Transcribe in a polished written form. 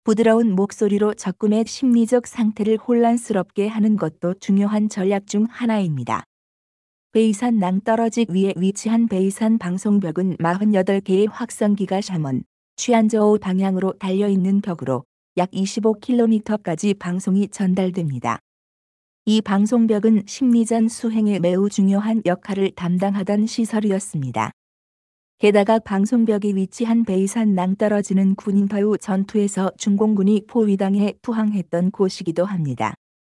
부드러운 목소리로 적군의 심리적 상태를 혼란스럽게 하는 것도 중요한 전략 중 하나입니다. 베이산 낭떠러지 위에 위치한 베이산 방송벽은 48개의 확성기가 샤먼, 취안저우 방향으로 달려있는 벽으로 약 25km까지 방송이 전달됩니다. 이 방송벽은 심리전 수행에 매우 중요한 역할을 담당하던 시설이었습니다. 게다가 방송벽에 위치한 베이산 낭떠러지는 군인파우 전투에서 중공군이 포위당해 투항했던 곳이기도 합니다.